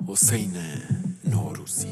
حسین نوروزی.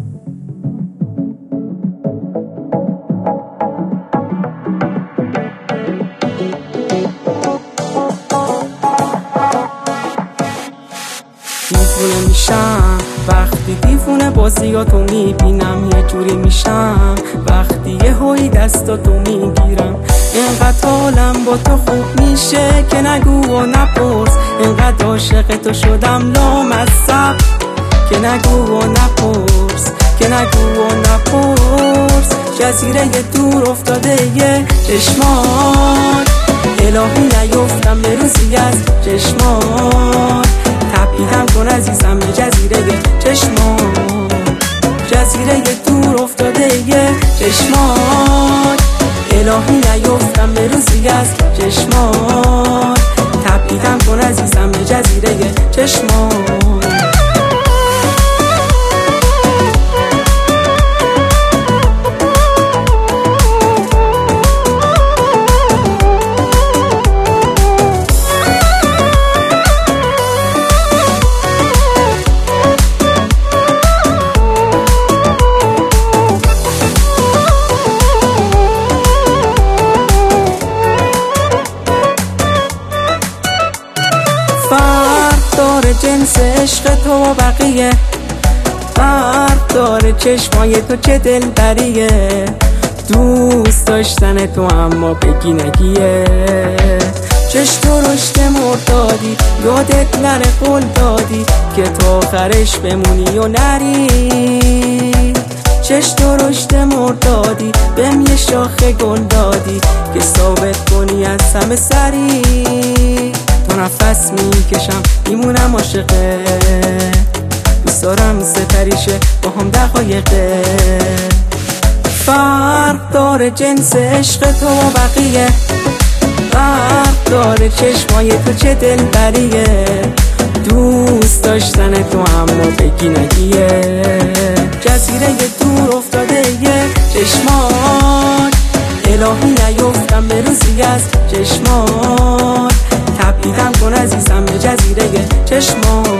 دیوونه میشم وقتی دیوونه بازیاتو میبینم، یه جوری میشم وقتی یه هوی دستاتو میگیرم. اینقدر حالم با تو خوب میشه که نگو و نپرس، اینقدر عاشق تو شدم لامصب که نگو و نپرس، که نگو و نپرس. جزیره دور افتاده یه چشمان، الهی نیفتم به روزی از چشمان. تپیدم کن عزیزم به جزیره چشمان، جزیره دور افتاده یه چشمان. الهی نیفتم به روزی از چشمان. تپیدم کن عزیزم به جزیره چشمان. فرق داره جنس عشق تو و بقیه، فرق داره چشمای تو چه دلبریه. دوست داشتن تو اما بگی نگیه، چشم تو رشته مردادی، یادت نره قول دادی که تا آخرش بمونی و نری. چشم تو رشته مردادی، بهم یه شاخه گل دادی که ثابت کنی از همه سری. تو نفس میکشم میمونم عاشقه، دوست دارم سپریشه با هم دقایقه. فرق داره جنس عشق تو و بقیه، فرق داره چشمای تو چه دلبریه. دوست داشتن تو اما بگی نگیه، جزیره دور افتاده یه چشمان. الهی نیفتم به روزی از چشمان. تپیدم کن عزیزم به جزیره چشمان.